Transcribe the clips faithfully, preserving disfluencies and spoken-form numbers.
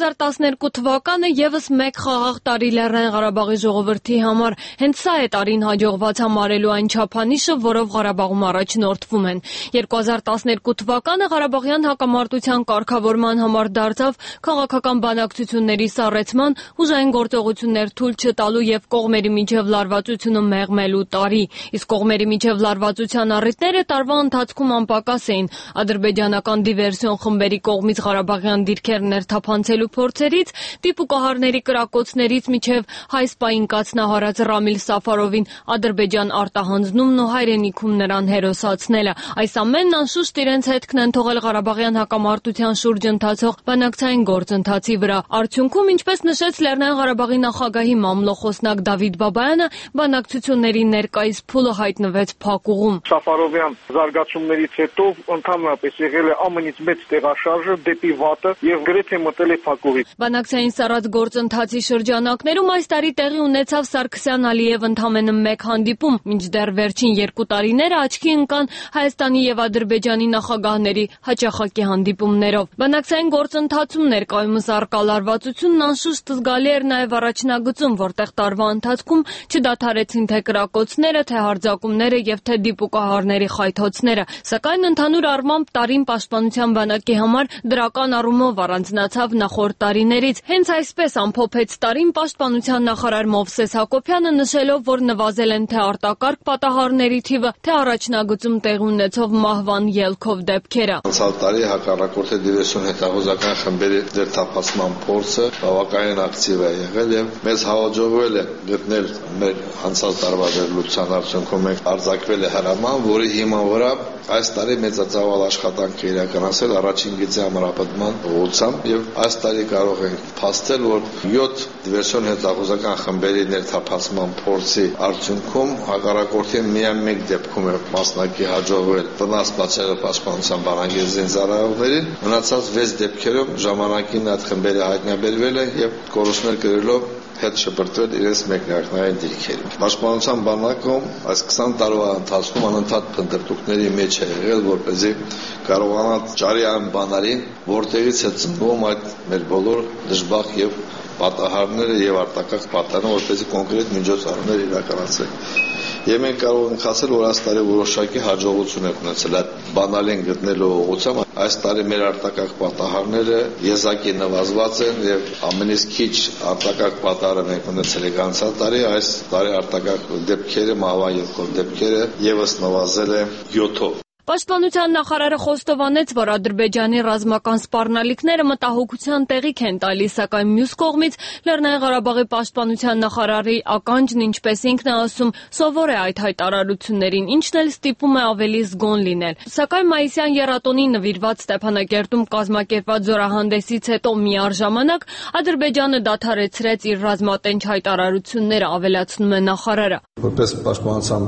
երկու հազար տասներկու թվականը եւս մեկ խաղաղ տարի Լեռնային Ղարաբաղի ժողովրդի համար։ Հենց սա է տարին հաջողված համարելու այն չափանիշը, որով Ղարաբաղում առաջնորդվում են։ երկու հազար տասներկու թվականը Ղարաբաղյան հակամարտության կարգավորման համար դարձավ քաղաքական բանակցությունների սառեցման, ուժային գործողություններ թույլ չտալու եւ կողմերի միջև լարվածությունը մեղմելու տարի։ Իսկ կողմերի միջև լարվածության առիթները տարվա ընթացքում անպակաս էին ադրբեջանական դիվերսիոն խմբերի կողմից Ղարաբաղյան դիրքեր ներթափանցելու փորձերից, տիպուկահարների կրակոցներից մինչև հայ սպային կաթնահարած Ռամիլ Սաֆարովին Ադրբեջան արտահանձնումն ու հայրենիքում նրան հերոսացնելը։ Այս ամենն անշուշտ իրենց հետքն են թողել Ղարաբաղյան հակամարտության շուրջ ընթացող բանակցային գործընթացի վրա։ Արդյունքում, ինչպես նշեց Լեռնային Ղարաբաղի նախագահի մամլո խոսնակ Դավիթ Բաբայանը, բանակցությունների ներկայիս փուլը հայտնվեց փակուղում։ Սաֆարովյան զարգացումներից հետո ընդհանրապես եղել է ամենից մեծ տեղաշարժը դեպի վատը եւ գրեթե մտել է փակուղի։ Բանակցային սառած գործընթացի շրջանակներում այս տարի տեղի ունեցավ Սարգսյան-Ալիև ընդամենը մեկ հանդիպում, մինչդեռ վերջին երկու տարիները աչքի ընկան Հայաստանի եւ Ադրբեջանի նախագահների հաճախակի հանդիպումներով։ Բանակցային գործընթացում ներկայումս առկա լարվածությունն անշուշտ զգալի էր նաեւ առաջնագծում, որտեղ տարվա ընթացքում չդադարեցին թե կրակոցները, թե հարձակումները եւ թե դիպուկահարների խայթոցները, սակայն ընդհանուր առմամբ տարին պաշտպանության բանակի համար դրական առումով առանձնացավ նախորդ տարիներից։ Հենց այսպես ամփոփեց տարին պաշտպանության նախարար Մովսես Հակոբյանը, նշելով, որ նվազել են թե արտակարգ պատահարների թիվը, թե առաջնագծում տեղի ունեցող մահվան ելքով դեպքերը։ Անցյալ տարի հակառակորդի դիվերսիոն հետախուզական խմբերի դերթափացման փորձը բավականին ակտիվ է եղել եւ մեզ հաջողվել է գտնել մեր անցյալ տարվա վերլուծության արդյունքում մենք արձակվել է հրաման, որի հիման վրա այս տարի մեծածավալ աշխատանք է իրականացել առաջին գծի ամրապնդման ուղղությամբ եւ այս տարի կարող ենք փաստել, որ յոթ դիվերսիոն հետախուզական խմբերի ներթափանցման փորձի արդյունքում հակառակորդի միայն մեկ դեպքում է մասնակի հաջողվել վնաս բացել պաշտպանության բանակի զինծառայողներին, մնացած վեց դեպքերում ժամանակին այդ խմբերը հայտնաբերվել են եւ կորուստներ կրելով հետ շպրտվել իրենց մեկնարկային դիրքերում։ Պաշտպանության բանակում այս քսան տարվա ընթացքում անընդհատ փնտրտուքների մեջ է եղել, որպեսզի կարողանա ճարի այն բանալին, որտեղից է ծնվում այդ մեր բոլոր դժբախտ եւ պատահարները եւ արտակարգ պատահարները, որպեսզի կոնկրետ միջոցառումներ իրականացվեն։ Եվ մենք կարող ենք ասել, որ այս տարի որոշակի հաջողություն ենք ունեցել այդ բանալին գտնելու ուղղությամբ։ Այս տարի մեր արտակարգ պատահարները եզակի նվազված են եւ ամենից քիչ արտակարգ պատահարը մենք ունեցել ենք անցյալ տարի, այս տարի արտակարգ դեպքերը, մահվան ելքով դեպքերը եւս նվազել է յոթով։ Պաշտպանության նախարարը խոստովանեց, որ Ադրբեջանի ռազմական սպառնալիքները մտահոգության տեղիք են տալիս, սակայն մյուս կողմից Լեռնային Ղարաբաղի պաշտպանության նախարարի ականջն, ինչպես ինքն է ասում, սովոր է այդ հայտարարություններին, ինչն էլ ստիպում է ավելի զգոն լինել։ Սակայն մայիսյան եռատոնին նվիրված Ստեփանակերտում կազմակերպված զորահանդեսից հետո միառժամանակ Ադրբեջանը դադարեցրեց իր ռազմատենչ հայտարարությունները, ավելացնում է նախարարը։ Որպես պաշտպանության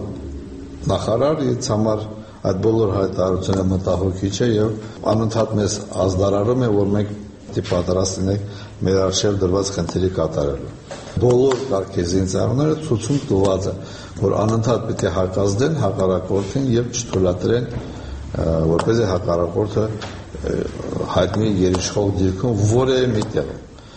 նախարար ինձ համար այդ բոլոր հայտարարությունները մտահոգիչ է եւ անընդհատ մեզ ազդարարում է, որ մենք պետք է պատրաստ լինենք մեր արժեվ դրված խնդիրի կատարելու։ Բոլոր կարգի զինծառայողները ցույցում տված է, որ անընդհատ պետք է հակազդեն հակառակորդին եւ չթույլատրեն, որպեսզի հակառակորդը հայտնի երիշխող դիրքում որևէ միտեղ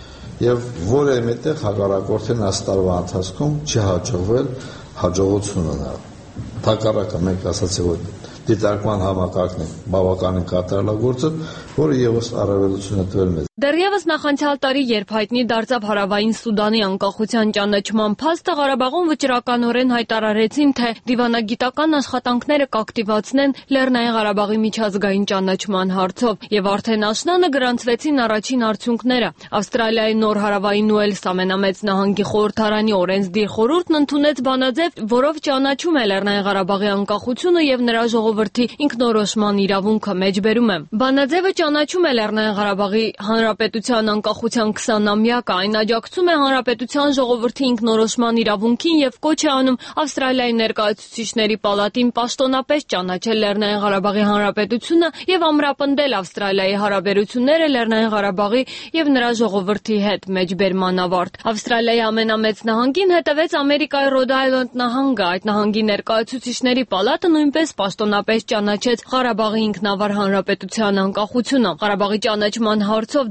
եւ որևէ միտեղ հակառակորդին աստարվա ընթացքում չի հաջողվել հաջողություն ունենալ։ Հակառակը մենք ասացի, որ դիտարկման համակարգն է բավականին կատարելագործել, որը եւս առավելություն է տվել մեզ։ Դեռևս նախանցյալ տարի, երբ հայտնի դարձավ Հարավային Սուդանի անկախության ճանաչման փաստը, Ղարաբաղում վճռականորեն հայտարարեցին, թե դիվանագիտական աշխատանքները կակտիվացնեն Լեռնային Ղարաբաղի միջազգային ճանաչման հարցով, եւ արդեն աշնանը գրանցվեցին առաջին արդյունքները։ Ավստրալիայի Նոր Հարավային Ուելս ամենամեծ նահանգի խորհրդարանի օրենսդիր խորհուրդն ընդունեց բանաձև, որով ճանաչում է Լեռնային Ղարաբաղի անկախությունը եւ նրա ժողովրդի ինքնորոշման իրավունքը, մեջբերում է։ Բանաձևը ճանաչում է Լեռնային Ղարաբաղի Հանրապետության անկախության քսանամյակը, այն աջակցում է Հանրապետության ժողովրդի ինքնորոշման իրավունքին եւ կոչ է անում Ավստրալիայի ներկայացուցիչների պալատին պաշտոնապես ճանաչել Լեռնային Ղարաբաղի Հանրապետությունը եւ ամրապնդել Ավստրալիայի հարաբերությունները Լեռնային Ղարաբաղի եւ նրա ժողովրդի հետ, մեջբերման ավարտ։ Ավստրալիայի ամենամեծ նահանգին հետևեց Ամերիկայի Ռոդ Այլենդ նահանգը, այդ նահանգի ներկայացուցիչների պալատը նույնպես պաշտոնապես ճանաչեց Ղարաբաղի ինքնավար հանրապետության անկախությունը։ Ղարաբաղի ճանաչման հարցով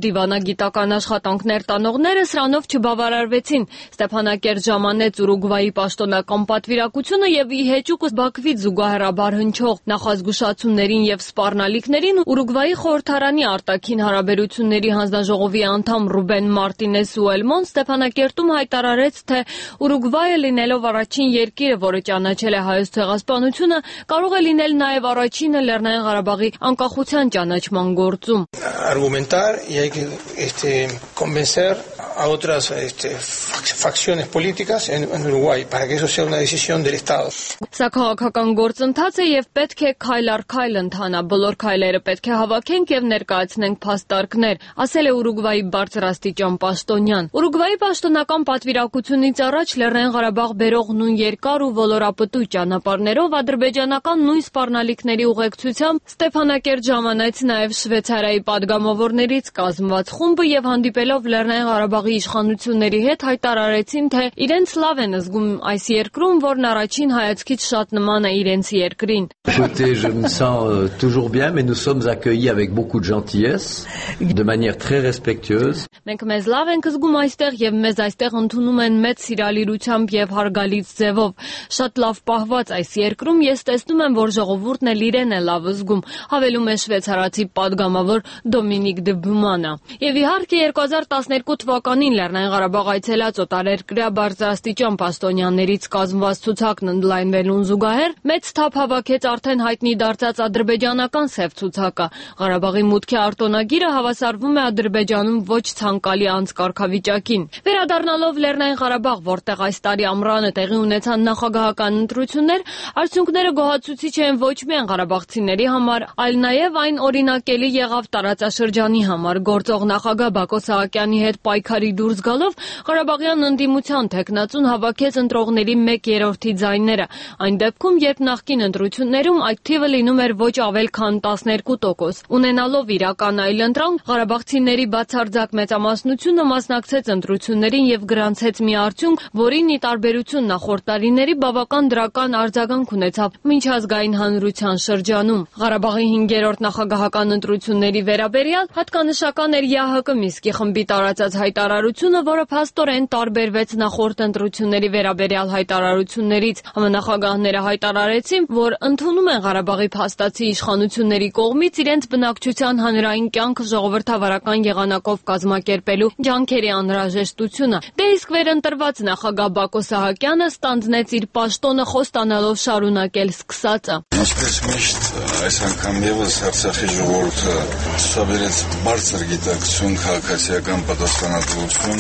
դիվանագիտական աշխատանքներ տանողները սրանով չբավարարվեցին։ Ստեփանակերտ ժամանեց Ուրուգվայի պաշտոնական պատվիրակությունը եւ ի հեճուկս Բաքվից զուգահեռաբար հնչող նախազգուշացումներին եւ սպառնալիքներին Ուրուգվայի խորհրդարանի արտաքին հարաբերությունների հանձնաժողովի անդամ Ռուբեն Մարտինես Ուելմոն Ստեփանակերտում հայտարարեց, թե Ուրուգվայը լինելով առաջին երկիրը, որը ճանաչել է հայոց ցեղասպանությունը, կարող է լինել նաեւ առաջինը Լեռնային Ղարաբաղի անկախության ճանաչման գործում։ Argumentar y hay que este, convencer a otras este, facciones políticas en, en Uruguay para que eso sea una decisión del Estado. Սա քաղաքական գործընթաց է եւ պետք է քայլ առ քայլ ընթանա, բոլոր քայլերը պետք է հավաքենք եւ ներկայացնենք փաստարկներ, ասել է Ուրուգվայի բարձրաստիճան պաշտոնյան։ Ուրուգվայի պաշտոնական պատվիրակությունից առաջ Լեռնային Ղարաբաղ բերող նույն երկար ու ոլորապտույտ ճանապարհներով ադրբեջանական նույն սպառնալիքների ուղեկցությամբ Ստեփանակերտ ժամանեց նաեւ Շվեյցարիայի падգամավորներից կազմված խումբը եւ հանդիպելով Լեռնային Ղարաբաղի իշխանությունների հետ հայտարարեցին, թե իրենց լավ են զգում այս երկրում, որն առաջին հայացքից շատ նման է իրենց երկրին։ Écoutez, je me sens euh, toujours bien, mais nous sommes accueillis avec beaucoup de gentillesse, de manière très respectueuse. Մենք մեզ լավ ենք զգում այստեղ եւ մեզ այստեղ ընդունում են մեծ սիրալիրությամբ եւ հարգալից ձևով։ Շատ լավ պահված այս երկրում ես տեսնում եմ, որ ժողովուրդն էլ իրեն է լավ զգում, հավելում է շվեյցարացի падգամավոր Դոմինիկ դե Բումանը։ Եվ իհարկե երկու հազար տասներկու թվականին Լեռնային Ղարաբաղ այցելած օտարերկրյա բարձրաստիճան պաշտոնյաներից կազմված ցուցակն ընդլայնվելուն զուգահեռ մեծ թափ հավաքեց արդեն հայտնի դարձած ադրբեջանական սև ցուցակը։ Ղարաբաղի մուտքի արտոնագիրը հավասարվում է Ադրբեջանում ոչ ցանկալի անցկարգավիճակին։ Վերադառնալով Լեռնային Ղարաբաղ, որտեղ այս տարի ամռանը տեղի ունեցան նախագահական ընտրություններ, արդյունքները գոհացուցիչ են ոչ միայն ղարաբաղցիների համար, այլ նաև այն օրինակելի եղավ տարածաշրջանի համար։ Գործող նախագահ Բակո Սահակյանի հետ պայքարի դուրս գալով Ղարաբաղյան ընդդիմության թեկնածուն հավաքեց ընտրողների մեկ երրորդի ձայները։ Այն դեպքում, երբ նախկին ընտրություններում այդ թիվը լինում էր ոչ ավել քան տասներկու տոկոս։ Ունենալով իրական այլընտրանք, ղարաբաղցիների բացարձակ մեծամասնությունը մասնակցեց ընտրություններին եւ գրանցեց մի արդյունք, որին ի տարբերություն նախորդ տարիների բավական դրական արձագանք ունեցավ միջազգային հանրության շրջանում։ Ղարաբաղի հինգերորդ նախագահական ընտրությունների վերաբերյալ հատկանշական էր ԵԱՀԿ Միսկի խմբի տարածած հայտարարությունը, որը փաստորեն տարբերվեց նախորդ ընտրությունների վերաբերյալ հայտարարություններից։ Համանախագահները հայտարարեցին, որ ընդունում են Ղարաբաղի փաստացի իշխանությունների կողմից իրենց բնակչության հանրային կյանքը ժողովրդավարական եղանակով կազմակերպելու ջանքերի անհրաժեշտությունը։ Դե իսկ վերընտրված նախագահ Բակո Սահակյանը ստանձնեց իր պաշտոնը խոստանալով շարունակել սկսածը։ Ինչպես միշտ այս անգամ եւս Արցախի ժողովուրդը ցուցաբերեց բարձր գիտակցություն, քաղաքացիական պատասխանատվություն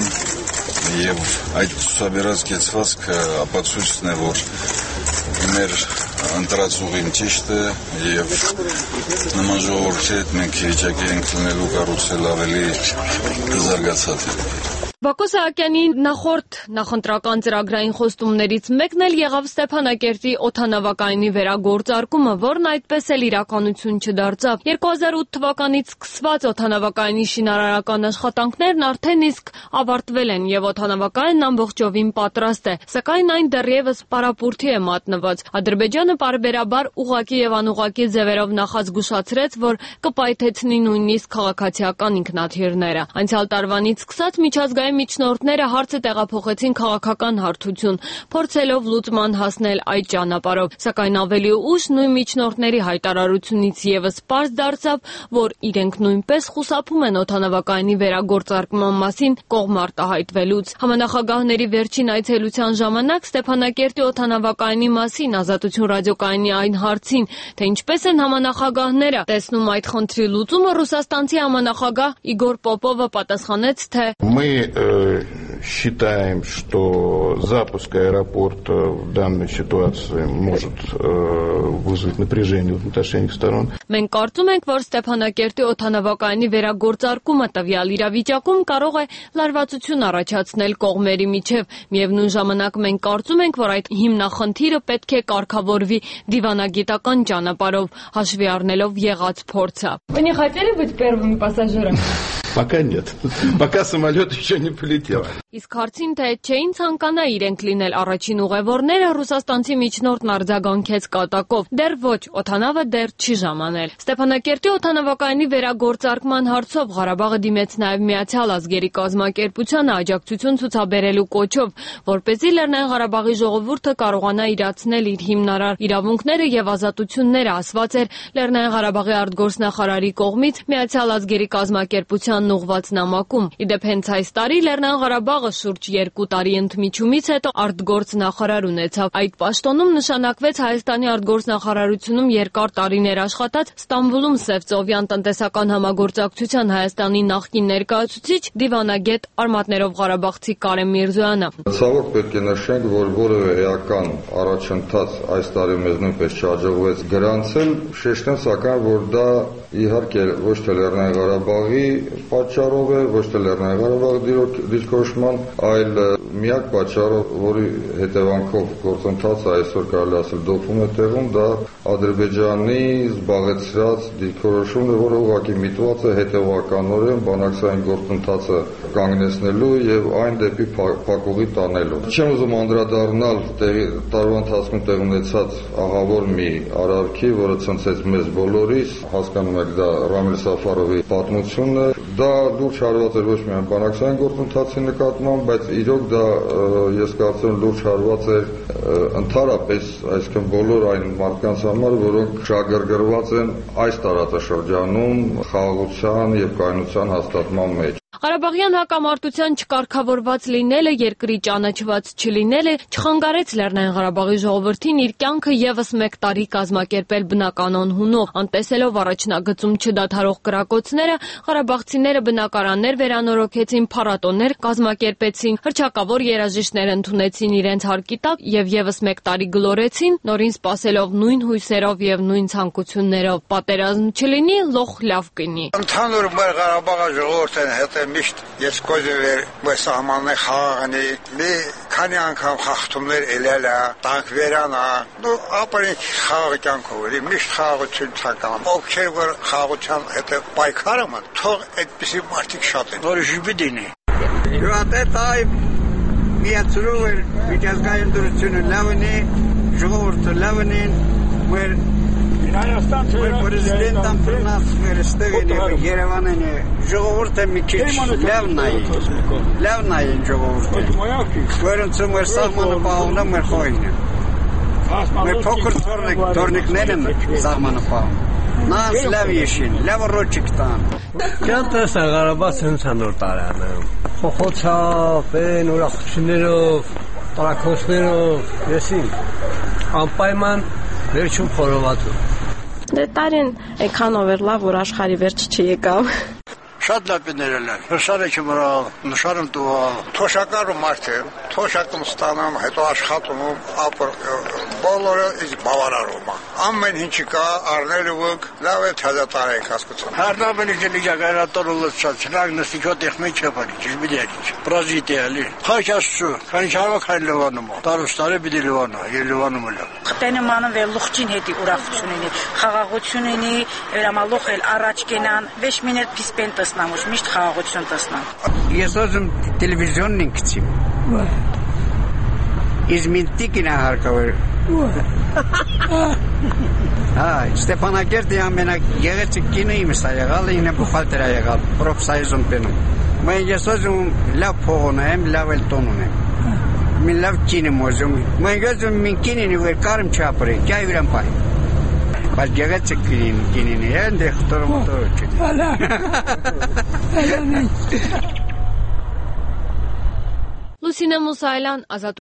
եւ այդ ցուցաբերած կեցվածքը ապացույցն է, որ մեր ընտրած ուղին ճիշտ է եւ նման ժողովրդի հետ մենք վիճակի ենք լինելու կառուցել ավելի զարգացած։ Բակո Սահակյանի նախորդ նախընտրական ծրագրային խոստումներից մեկն էլ եղավ Ստեփանակերտի օդանավակայանի վերագործարկումը, որն այդպես էլ իրականություն չդարձավ։ երկու հազար ութ թվականից սկսված օդանավակայանի շինարարական աշխատանքներն արդեն իսկ ավարտվել են եւ օդանավակայանն ամբողջովին պատրաստ է, սակայն այն դեռևս պարապուրդի է մատնված։ Ադրբեջանը պարբերաբար ուղղակի եւ անուղղակի ձևերով նախազգուշացրեց, որ կպայթեցնի նույնիսկ քաղաքացիական ինքնաթիռները։ Անցյալ տարվանից սկսած միջազգային միջնորդները հարցը տեղափոխեցին քաղաքական հարթություն, փորձելով լուծման հասնել այդ ճանապարհով, սակայն ավելի ուշ նույն միջնորդների հայտարարությունից եւս պարզ դարձավ, որ իրենք նույնպես խուսափում են օդանավակայանի վերագործարկման մասին կողմ արտահայտվելուց։ Համանախագահների վերջին այցելության ժամանակ Ստեփանակերտի օդանավակայանի մասին Ազատություն ռադիոկայանի այն հարցին, թե ինչպես են համանախագահները տեսնում այդ խնդրի լուծումը, ռուսաստանցի համանախագահ Իգոր Պոպովը պատասխանեց, թե считаем, что запуск аэропорта в данной ситуации может вызвать напряжение в отношениях сторон. Մենք կարծում ենք, որ Ստեփանակերտի օդանավակայանի վերագործարկումը տվյալ իրավիճակում կարող է լարվածություն առաջացնել կողմերի միջև։ Միևնույն ժամանակ մենք կարծում ենք, որ այդ հիմնախնդիրը պետք է կարգավորվի դիվանագիտական ճանապարհով, հաշվի առնելով եղած փորձը։ Вы не хотели быть первыми пассажирами? Пока нет. Пока самолет еще не полетел. Իսկ հարցին թե չէին ցանկանա իրենք լինել առաջին ուղևորները, ռուսաստանցի միջնորդն արձագանքեց կատակով. դեռ ոչ, օդանավը դեռ չի ժամանել։ Ստեփանակերտի օդանավակայանի վերագործարկման հարցով Ղարաբաղը դիմեց նաև Միացյալ ազգերի կազմակերպությանը աջակցություն ցուցաբերելու կոչով, որպեսզի Լեռնային Ղարաբաղի ժողովուրդը կարողանա իրացնել իր հիմնարար իրավունքները եւ ազատությունները, ասված էր Լեռնային Ղարաբաղի արտգործնախարարի կողմից Միացյալ ազգերի կազմակերպությանն ուղղված նամակում։ Իդեպ հենց այս տարի Լեռնային Ղարաբաղը շուրջ երկու տարի ընդմիջումից հետո արտգործնախարար ունեցավ։ Այդ պաշտոնում նշանակվեց Հայաստանի արտգործնախարարությունում երկար տարիներ աշխատած Ստամբուլում Սևծովյան տնտեսական համագործակցության Հայաստանի նախկին ներկայացուցիչ դիվանագետ արմատներով Ղարաբաղցի Կարեն Միրզոյանը։ Ցավոք պետք է նշենք, որ որևէ էական առաջընթաց այս տարի մեզ նույնպես չհաջողվեց գրանցել, շեշտեն սակայն, որ դա իհարկե ոչ թե Լեռնային Ղարաբաղի պատճառով է, ոչ թե Լեռնային Ղարաբաղի դիրքորոշման, այլ միակ պատճառով, որի հետևանքով գործընթացը այսօր կարելի ասել դոփում է տեղում, դա Ադրբեջանի զբաղեցրած դիրքորոշումն է, որը ուղղակի միտված է հետևականորեն բանակցային գործընթացը կանգնեցնելու եւ այն դեպի փակուղի տանելու։ Չեմ ուզում անդրադառնալ տարվա ընթացքում տեղ ունեցած աղավոր մի արարքի, որը ցնցեց մեզ բոլորիս, հասկանում եք դա Ռամիլ Սաֆարովի պատմությունն է, դա լուրջ հարված էր ոչ միայն բանակցային գործընթացի նկատմամբ, բայց իրոք դա ես կարծում լուրջ հարված էր ընդհանրապես, այսինքն բոլոր այն մարդկանց համար, որոնք շահագրգռված են այս տարածաշրջանում խաղաղության եւ կայունության հաստատման մեջ։ Ղարաբաղյան հակամարտության չկարգավորված լինելը, երկրի ճանաչված չլինելը չխանգարեց Լեռնային Ղարաբաղի ժողովրդին իր կյանքը եւս մեկ տարի կազմակերպել բնականոն հունով, անտեսելով առաջնագծում չդադարող կրակոցները, ղարաբաղցիները բնակարաններ վերանորոգեցին, փառատոներ կազմակերպեցին, հռչակավոր երաժիշտներ ընդունեցին իրենց հարկի տակ եւ եւս մեկ տարի գլորեցին, նորին սպասելով նույն հույսերով եւ նույն ցանկություններով։ Պատերազմ չլինի, լոխ լավ կինի։ Ընդհանուր մեր Ղարաբաղի ժողովրդին հետ միշտ ես կոզեր մեր սահմանны խաղաղնի մի քանի անգամ խախտումներ ելել է տանք վերանա դու ապրենք խաղաղ կյանքով միշտ խաղաղություն ցանկանում ովքեր որ խաղաղության հետ պայքարում են թող այդպիսի մարդիկ շատ են որ ժիբիդինի յուրատայ միացրու էր միջազգային դրությունը լավնի ժողովուրդը լավնին մեր Մեր պրեզիդենտան պրնաց մեր ստեղին է Երևանին է ժողովուրդը մի քիչ լավ նային լավ նային ժողովուրդը որոնցում մեր սահմանը պահում է մեր խոյին է մեր փոքր թորնիկներ են սահմանը պահում Նաս լավ իշին, լավ ռոճիկ տան Կյան տեսա Ղարաբաղ ցնցանոր տարանը խոխոցավ, են ուրախություններով, տարակոսներով եսին անպայման վերջում խորովածում Դե տարին այնքանով էր լավ, որ աշխարհի վերջը չեկավ։ Շատ լավ բաներ են։ Հրաշալի չմռալ, նշարում տուալ, թոշակարը մարդ է, թոշակում ստանամ, հետո աշխատում, ապր բոլորը իզ բավարարում։ Ամեն ինչի կա, առնելու ոք, լավ է թազատարեք հասկացում։ Հարնավենի ջիլիջագարատորը լծած, չնակ նստիքո տեխմի չեպարի, ճիշբիդերիչ, պրազիտիալի։ Խաչ աստծու, քանի չարվակ հայն լվանում, տարուստարը բիդի լվանա, և լվանում էլ։ Խտենը վեր լուղջին հետի ուրախություն ինի, խաղաղություն ինի, վերամալող էլ առաջ կենան, վեշ միներ պիսպեն տսնամ, ոչ միշտ խաղաղություն տսնամ։ Ես ոզում տելևիզիոնն են կցիմ։ Իզմինտիկին է հարկավոր։ Հա, Ստեփանակերտի ամենակ գեղեցիկ կինը իմս է եղալ, ինը բուխալտեր է եղալ, պրոֆսայզում պենում։ Մեն ես ոզում լավ փող ունեմ, լավ էլ տոն ունեմ։ Մին լավ կին եմ ոզում։ Մեն ոզում մին կինին ուր կարմ չապրի, կյա յուրեմ պայ։ Բայց գեղեցիկ կինին է, ընդ է խտորը մոտորը չի։ Հալա, հալա նեյ։ Լուսինե Մուսայելյան, Ազատ